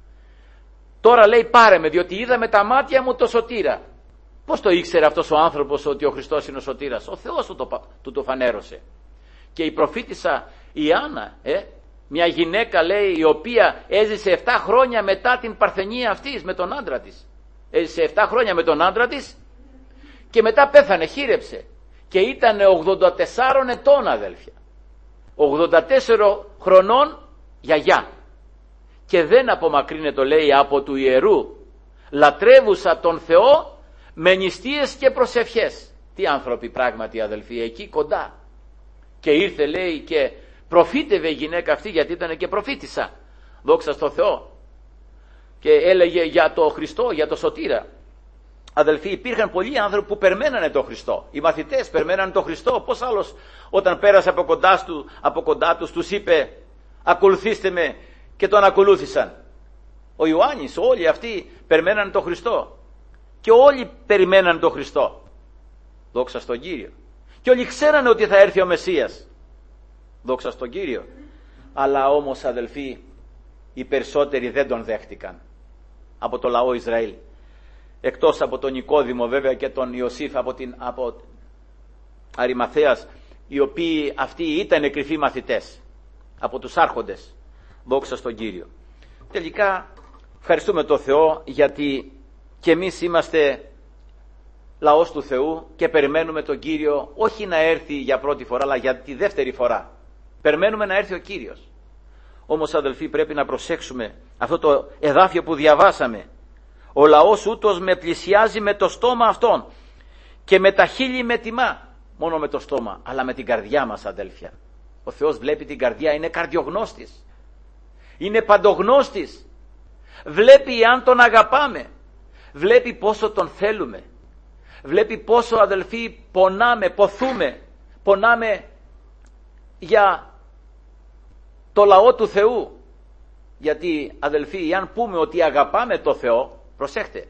Τώρα λέει πάρε με, διότι είδα με τα μάτια μου το σωτήρα. Πώς το ήξερε αυτός ο άνθρωπος ότι ο Χριστός είναι ο σωτήρας? Ο Θεός του το φανέρωσε. Και η προφήτισσα η Άννα, μια γυναίκα λέει, η οποία έζησε 7 χρόνια μετά την παρθενία αυτής με τον άντρα της. Έζησε 7 χρόνια με τον άντρα της και μετά πέθανε, χείρεψε. Και ήταν 84 ετών, αδέλφια. 84 χρονών γιαγιά. Και δεν απομακρύνεται, λέει, από του ιερού, λατρεύουσα τον Θεό με νηστείες και προσευχές. Τι άνθρωποι πράγματι, αδελφοί, εκεί κοντά. Και ήρθε, λέει, και προφήτευε η γυναίκα αυτή, γιατί ήταν και προφήτισσα, δόξα στο Θεό, και έλεγε για το Χριστό, για το σωτήρα. Αδελφοί, υπήρχαν πολλοί άνθρωποι που περιμένανε τον Χριστό. Οι μαθητές περιμένανε τον Χριστό. Πώς άλλος όταν πέρασε από κοντά τους τους είπε, ακολουθήστε με, και τον ακολούθησαν. Ο Ιωάννης, όλοι αυτοί περιμένανε τον Χριστό. Και όλοι περιμέναν τον Χριστό. Δόξα στον Κύριο. Και όλοι ξέρανε ότι θα έρθει ο Μεσσίας. Δόξα στον Κύριο. Αλλά όμως, αδελφοί, οι περισσότεροι δεν τον δέχτηκαν από το λαό Ισραήλ. Εκτός από τον Νικόδημο βέβαια και τον Ιωσήφ από Αριμαθέας, οι οποίοι αυτοί ήταν κρυφοί μαθητές από τους άρχοντες. Δόξα στον Κύριο. Τελικά ευχαριστούμε τον Θεό, γιατί και εμείς είμαστε λαός του Θεού και περιμένουμε τον Κύριο, όχι να έρθει για πρώτη φορά, αλλά για τη δεύτερη φορά. Περιμένουμε να έρθει ο Κύριος. Όμως, αδελφοί, πρέπει να προσέξουμε αυτό το εδάφιο που διαβάσαμε. Ο λαός ούτως με πλησιάζει με το στόμα αυτόν και με τα χείλη με τιμά. Μόνο με το στόμα, αλλά με την καρδιά μας, αδέλφια. Ο Θεός βλέπει την καρδιά, είναι καρδιογνώστης. Είναι παντογνώστης. Βλέπει αν τον αγαπάμε. Βλέπει πόσο τον θέλουμε. Βλέπει πόσο, αδελφοί, πονάμε, ποθούμε. Πονάμε για το λαό του Θεού. Γιατί, αδελφοί, αν πούμε ότι αγαπάμε το Θεό, προσέχτε,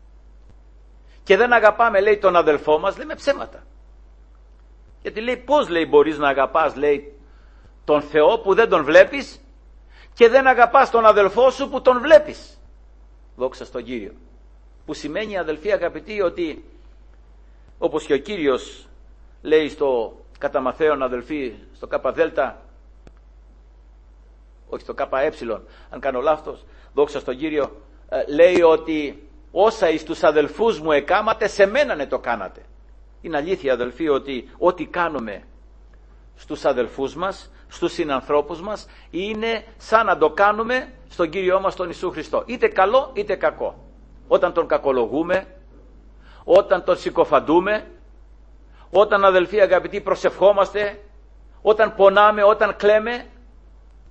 και δεν αγαπάμε, λέει, τον αδελφό μας, λέμε ψέματα. Γιατί λέει, πώς, λέει, μπορείς να αγαπάς, λέει, τον Θεό που δεν τον βλέπεις και δεν αγαπάς τον αδελφό σου που τον βλέπεις? Δόξα στον Κύριο. Που σημαίνει, αδελφοί αγαπητοί, ότι όπως και ο Κύριος λέει στο κατά Μαθαίον, αδελφοί, στο ΚΔ, όχι στο ΚΕ, αν κάνω λάθος, δόξα στον Κύριο, λέει ότι όσα εις τους αδελφούς μου εκάματε, σε μένανε το κάνατε. Είναι αλήθεια, αδελφοί, ότι ό,τι κάνουμε στους αδελφούς μας, στους συνανθρώπους μας, είναι σαν να το κάνουμε στον Κύριό μας τον Ιησού Χριστό. Είτε καλό είτε κακό. Όταν τον κακολογούμε, όταν τον συκοφαντούμε, όταν, αδελφοί αγαπητοί, προσευχόμαστε, όταν πονάμε, όταν κλαίμε,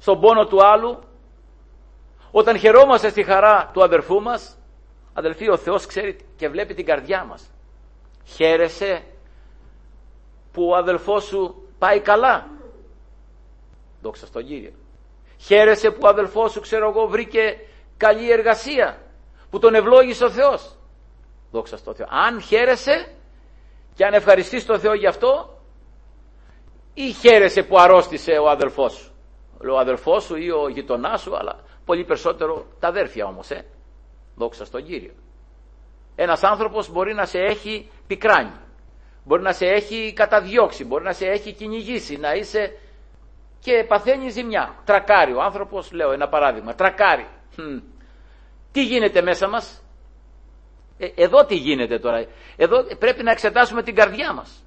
στον πόνο του άλλου, όταν χαιρόμαστε στη χαρά του αδερφού μας, αδελφοί, ο Θεός ξέρει και βλέπει την καρδιά μας. Χαίρεσαι που ο αδελφός σου πάει καλά? Δόξα στον Κύριο. Χαίρεσαι που ο αδελφός σου, ξέρω εγώ, βρήκε καλή εργασία, που τον ευλόγησε ο Θεός? Δόξα στον Θεό. Αν χαίρεσαι και αν ευχαριστείς τον Θεό γι' αυτό, ή χαίρεσαι που αρρώστησε ο αδελφός σου? Ο αδελφός σου ή ο γειτονάς σου, αλλά πολύ περισσότερο τα αδέρφια όμως. Δόξα στον Κύριο. Ένας άνθρωπος μπορεί να σε έχει πικράνει, μπορεί να σε έχει καταδιώξει, μπορεί να σε έχει κυνηγήσει, να είσαι και παθαίνει ζημιά. Τρακάρει ο άνθρωπος, λέω ένα παράδειγμα, τρακάρει. Τι γίνεται μέσα μας? Εδώ τι γίνεται τώρα? Εδώ πρέπει να εξετάσουμε την καρδιά μας.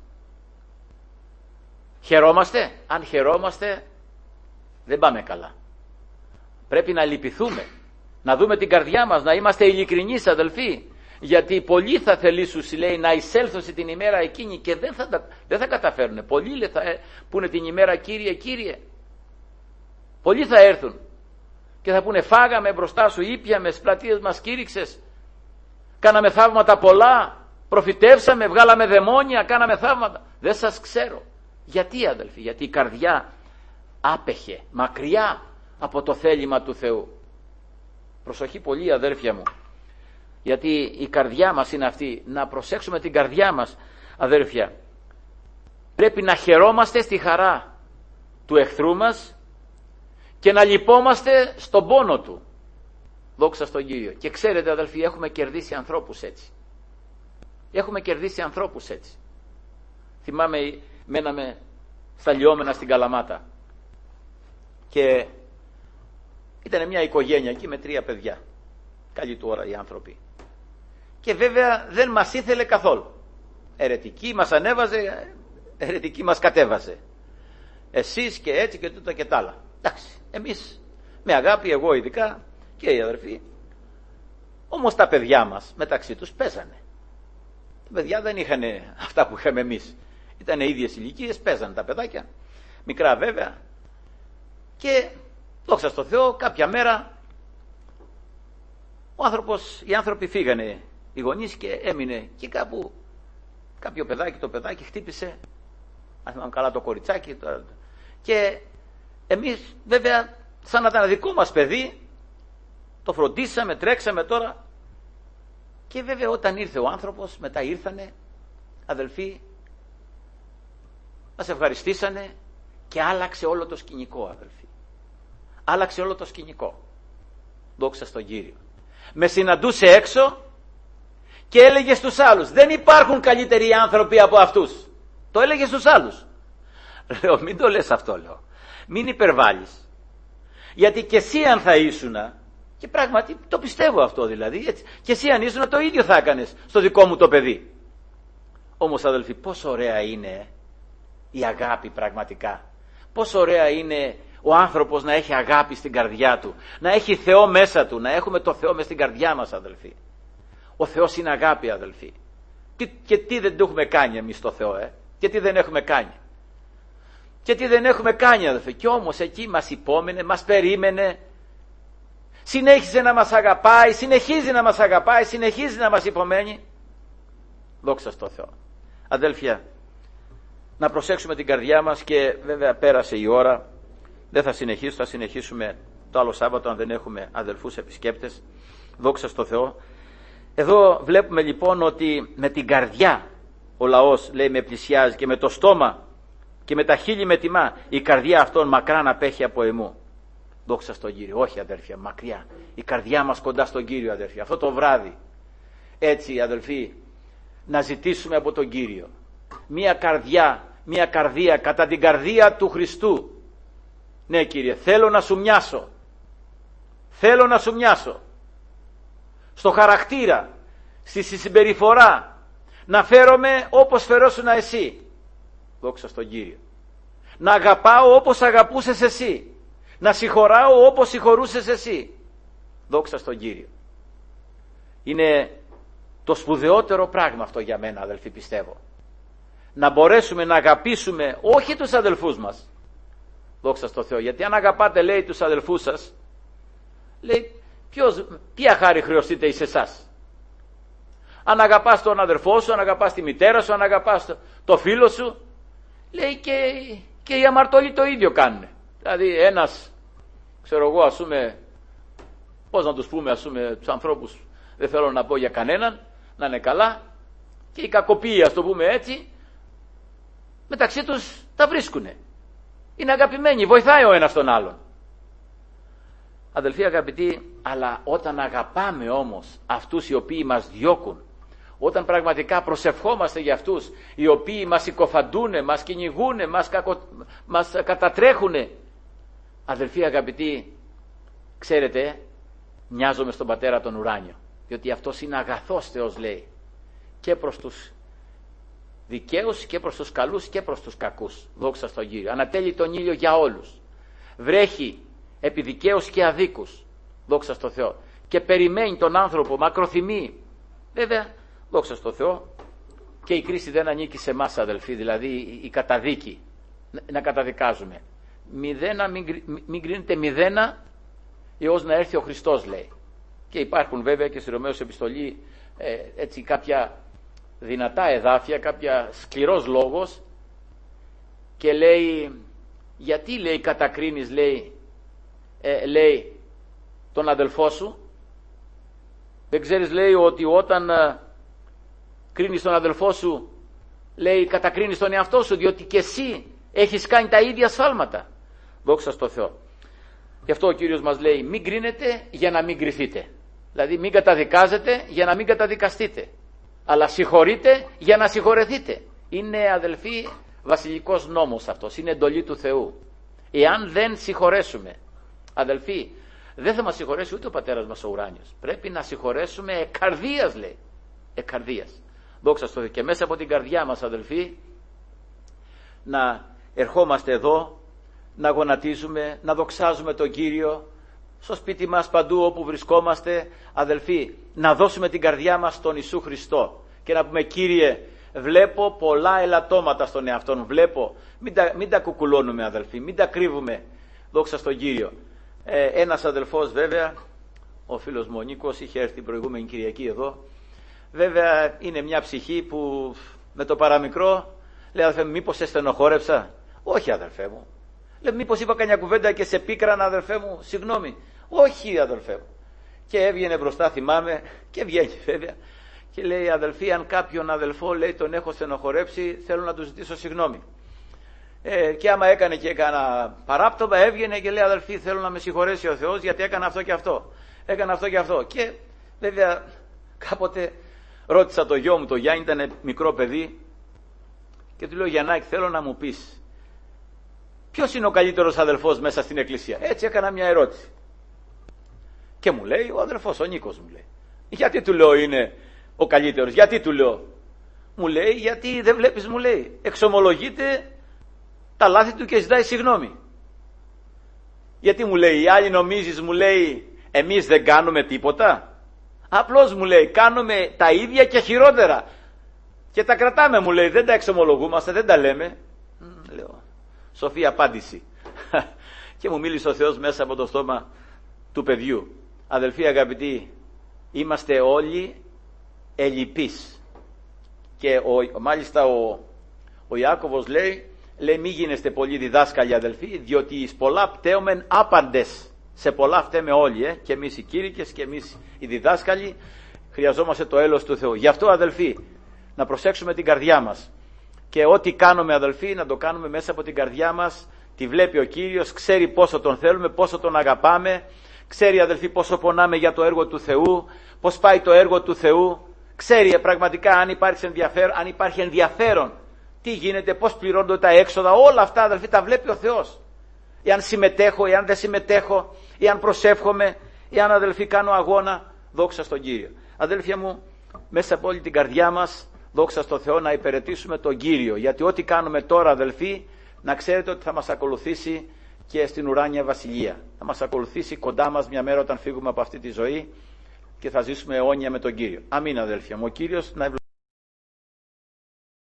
Χαιρόμαστε? Αν χαιρόμαστε, δεν πάμε καλά. Πρέπει να λυπηθούμε, να δούμε την καρδιά μας, να είμαστε ειλικρινείς, αδελφοί, γιατί πολλοί θα θελήσουν, λέει, να εισέλθουν την ημέρα εκείνη και δεν θα καταφέρουν. Πολλοί που είναι την ημέρα, Κύριε, Κύριε. Πολλοί θα έρθουν και θα πούνε, φάγαμε μπροστά σου, ήπιαμε, στις πλατείες μας κήρυξες, κάναμε θαύματα πολλά, προφητεύσαμε, βγάλαμε δαιμόνια, κάναμε θαύματα. Δεν σας ξέρω. Γιατί, αδελφοί? Γιατί η καρδιά άπεχε μακριά από το θέλημα του Θεού. Προσοχή πολύ, αδέρφια μου, γιατί η καρδιά μας είναι αυτή. Να προσέξουμε την καρδιά μας, αδέρφια. Πρέπει να χαιρόμαστε στη χαρά του εχθρού μας και να λυπόμαστε στον πόνο του. Δόξα στον Κύριο. Και ξέρετε, αδελφοί, έχουμε κερδίσει ανθρώπους έτσι. Έχουμε κερδίσει ανθρώπους έτσι. Θυμάμαι, μέναμε στα Λιώμενα στην Καλαμάτα και ήταν μια οικογένεια εκεί με 3 παιδιά. Καλή του ώρα οι άνθρωποι. Και βέβαια δεν μας ήθελε καθόλου. Αιρετική μας ανέβαζε, αιρετική μας κατέβαζε. Εσείς και έτσι και τούτα και τ' άλλα. Εντάξει, εμείς με αγάπη, εγώ ειδικά και οι αδερφοί. Όμως τα παιδιά μας μεταξύ τους παίζανε. Τα παιδιά δεν είχαν αυτά που είχαμε εμείς. Ήταν ίδιες ηλικίες, παίζανε τα παιδάκια. Μικρά βέβαια. Και δόξα τω Θεώ, κάποια μέρα οι άνθρωποι φύγανε, οι γονείς, και έμεινε και κάπου κάποιο παιδάκι, το παιδάκι χτύπησε, αν θυμάμαι καλά, το κοριτσάκι, και εμείς βέβαια σαν να ήταν δικό μας παιδί το φροντίσαμε, τρέξαμε τώρα, και βέβαια όταν ήρθε ο άνθρωπος, μετά ήρθανε αδελφοί, μας ευχαριστήσανε και άλλαξε όλο το σκηνικό, αδελφοί. Άλλαξε όλο το σκηνικό. Δόξα στον Κύριο. Με συναντούσε έξω και έλεγε στους άλλους, δεν υπάρχουν καλύτεροι άνθρωποι από αυτούς. Το έλεγε στους άλλους. Λέω, μην το λες αυτό, λέω. Μην υπερβάλλεις. Γιατί και εσύ αν θα ήσουνα, και πράγματι το πιστεύω αυτό δηλαδή, έτσι, και εσύ αν ήσουνα το ίδιο θα έκανες στο δικό μου το παιδί. Όμως, αδελφοί, πόσο ωραία είναι η αγάπη πραγματικά. Πόσο ωραία είναι ο άνθρωπος να έχει αγάπη στην καρδιά του, να έχει Θεό μέσα του, να έχουμε το Θεό μες στην καρδιά μας, αδελφοί. Ο Θεός είναι αγάπη, αδελφοί. Και τι δεν το έχουμε κάνει εμείς το Θεό, και τι δεν έχουμε κάνει. Και τι δεν έχουμε κάνει, αδελφοί. Και όμως εκεί μας υπόμενε, μας περίμενε, συνέχισε να μας αγαπάει, συνεχίζει να μας αγαπάει, συνεχίζει να μας υπομένει. Δόξα στο Θεό. Αδέλφια, να προσέξουμε την καρδιά μας, και βέβαια πέρασε η ώρα. Δεν θα συνεχίσω, θα συνεχίσουμε το άλλο Σάββατο αν δεν έχουμε αδελφούς επισκέπτες. Δόξα στο Θεό. Εδώ βλέπουμε λοιπόν ότι με την καρδιά ο λαός, λέει, με πλησιάζει, και με το στόμα και με τα χείλη με τιμά. Η καρδιά αυτών μακράν απέχει από εμού. Δόξα στον Κύριο. Όχι, αδελφία, μακριά. Η καρδιά μας κοντά στον Κύριο, αδελφία. Αυτό το βράδυ, έτσι, αδελφοί, να ζητήσουμε από τον Κύριο μία καρδιά, μία καρδία κατά την καρδία του Χριστού. Ναι, Κύριε, θέλω να σου μοιάσω. Θέλω να σου μοιάσω. Στο χαρακτήρα, στη συμπεριφορά, να φέρομαι όπως φερόσουν εσύ. Δόξα στον Κύριο. Να αγαπάω όπως αγαπούσες εσύ. Να συγχωράω όπως συγχωρούσες εσύ. Δόξα στον Κύριο. Είναι το σπουδαιότερο πράγμα αυτό για μένα, αδελφοί, πιστεύω. Να μπορέσουμε να αγαπήσουμε όχι τους αδελφούς μας, Δόξα στο Θεό. Γιατί αν αγαπάτε, λέει, τους αδελφούς σας, λέει, ποια χάρη χρεωστείτε εις εσάς? Αν αγαπάς τον αδερφό σου, αν αγαπάς τη μητέρα σου, αν αγαπάς το φίλο σου, λέει, και οι αμαρτωλοί το ίδιο κάνουν. Δηλαδή ένας, ξέρω εγώ, ας πούμε, πώς να τους πούμε, ας πούμε, τους ανθρώπους, δεν θέλω να πω για κανέναν, να είναι καλά, και οι κακοποιοί, ας το πούμε έτσι, μεταξύ τους τα βρίσκουνε. Είναι αγαπημένοι, βοηθάει ο ένας τον άλλον. Αδελφοί αγαπητοί, αλλά όταν αγαπάμε όμως αυτούς οι οποίοι μας διώκουν, όταν πραγματικά προσευχόμαστε για αυτούς οι οποίοι μας συκοφαντούνε, μας κυνηγούνε, μας κατατρέχουνε, αδελφοί αγαπητοί, ξέρετε, μοιάζομαι στον Πατέρα τον ουράνιο, διότι αυτός είναι αγαθός Θεός, λέει, και προς τους δικαίους και προς τους καλούς και προς τους κακούς. Δόξα στον Κύριο. Ανατέλει τον ήλιο για όλους, βρέχει επί δικαίους και αδίκους, δόξα στο Θεό, και περιμένει τον άνθρωπο, μακροθυμεί. Βέβαια, δόξα στο Θεό, και η κρίση δεν ανήκει σε εμάς, αδελφοί, δηλαδή η καταδίκη, να καταδικάζουμε. Μην κρίνετε μηδένα έως να έρθει ο Χριστός, λέει. Και υπάρχουν βέβαια και στη Ρωμαίους επιστολή έτσι κάποια δυνατά εδάφια, κάποια σκληρός λόγος, και λέει, γιατί, λέει, κατακρίνεις, λέει τον αδελφό σου? Δεν ξέρεις, λέει, ότι όταν κρίνεις τον αδελφό σου, λέει, κατακρίνεις τον εαυτό σου, διότι και εσύ έχεις κάνει τα ίδια σφάλματα. Δόξα στο Θεό. Γι' αυτό ο Κύριος μας λέει, μην κρίνετε για να μην κριθείτε. Δηλαδή μην καταδικάζετε για να μην καταδικαστείτε, αλλά συγχωρείτε για να συγχωρεθείτε. Είναι, αδελφοί, βασιλικός νόμος αυτός, είναι εντολή του Θεού. Εάν δεν συγχωρέσουμε, αδελφοί, δεν θα μας συγχωρέσει ούτε ο Πατέρας μας ο ουράνιος. Πρέπει να συγχωρέσουμε εκαρδίας, λέει. Εκαρδίας. Δόξα στο Θεό. Και μέσα από την καρδιά μας, αδελφοί, να ερχόμαστε εδώ, να γονατίζουμε, να δοξάζουμε τον Κύριο, στο σπίτι μας, παντού όπου βρισκόμαστε, αδελφοί, να δώσουμε την καρδιά μας στον Ιησού Χριστό και να πούμε, Κύριε, βλέπω πολλά ελαττώματα στον εαυτό μου, βλέπω, μην τα κουκουλώνουμε, αδελφοί, μην τα κρύβουμε, δόξα στον Κύριο. Ένας αδελφός, βέβαια, ο φίλος μου ο Νίκος, είχε έρθει την προηγούμενη Κυριακή εδώ, βέβαια είναι μια ψυχή που με το παραμικρό λέει, αδελφέ μου, μήπως σε στενοχώρεψα? Όχι, αδελφέ μου. Λέει, μήπως είπα κανιά κουβέντα και σε πίκρανα, αδελφέ μου? Συγγνώμη. Όχι, αδελφέ μου. Και έβγαινε μπροστά, θυμάμαι, και βγαίνει βέβαια, και λέει, αδελφοί, αν κάποιον αδελφό, λέει, τον έχω στενοχωρέψει, θέλω να του ζητήσω συγγνώμη. Και άμα έκανε και έκανα παράπτωμα, έβγαινε και λέει, αδελφοί, θέλω να με συγχωρέσει ο Θεός γιατί έκανα αυτό και αυτό. Έκανα αυτό και αυτό. Και βέβαια κάποτε ρώτησα το γιο μου, το Γιάννη, ήταν μικρό παιδί, και του λέω, Γιαννάκη, θέλω να μου πεις, ποιος είναι ο καλύτερος αδελφός μέσα στην εκκλησία? Έτσι έκανα μια ερώτηση. Και μου λέει, ο αδελφός, ο Νίκος, μου λέει. Γιατί του λέω είναι ο καλύτερος? Γιατί του λέω? Μου λέει, γιατί δεν βλέπεις, μου λέει, εξομολογείται τα λάθη του και ζητάει συγγνώμη. Γιατί, μου λέει, οι άλλοι νομίζεις, μου λέει, εμείς δεν κάνουμε τίποτα? Απλώς, μου λέει, κάνουμε τα ίδια και χειρότερα και τα κρατάμε, μου λέει, δεν τα εξομολογούμαστε, δεν τα λέμε. Λέω, σοφή απάντηση. Και μου μίλησε ο Θεός μέσα από το στόμα του παιδιού. Αδελφοί αγαπητοί, είμαστε όλοι ελλειπείς. Και μάλιστα ο Ιάκωβος λέει μη γίνεστε πολύ διδάσκαλοι, αδελφοί, διότι εις πολλά πτέομεν άπαντες. Σε πολλά φταίμε όλοι, και εμείς οι κήρυκες και εμείς οι διδάσκαλοι, χρειαζόμαστε το έλεος του Θεού. Γι' αυτό, αδελφοί, να προσέξουμε την καρδιά μας, και ό,τι κάνουμε, αδελφοί, να το κάνουμε μέσα από την καρδιά μας. Τη βλέπει ο Κύριος, ξέρει πόσο τον θέλουμε, πόσο τον αγαπάμε, ξέρει, αδελφοί, πόσο πονάμε για το έργο του Θεού, πώς πάει το έργο του Θεού, ξέρει πραγματικά αν υπάρχει ενδιαφέρον, τι γίνεται, πώς πληρώνονται τα έξοδα, όλα αυτά, αδελφοί, τα βλέπει ο Θεός. Εάν συμμετέχω, εάν δεν συμμετέχω, εάν προσεύχομαι, εάν, αδελφοί, κάνω αγώνα, δόξα στον Κύριο. Αδέλφια μου, μέσα από όλη την καρδιά μας, δόξα στο Θεό, να υπηρετήσουμε τον Κύριο, γιατί ό,τι κάνουμε τώρα, αδελφοί, να ξέρετε ότι θα μας ακολουθήσει και στην ουράνια βασιλεία. Θα μας ακολουθήσει κοντά μας μια μέρα όταν φύγουμε από αυτή τη ζωή και θα ζήσουμε αιώνια με τον Κύριο. Αμήν, αδέλφια μου. Ο Κύριος να ευλογήσει.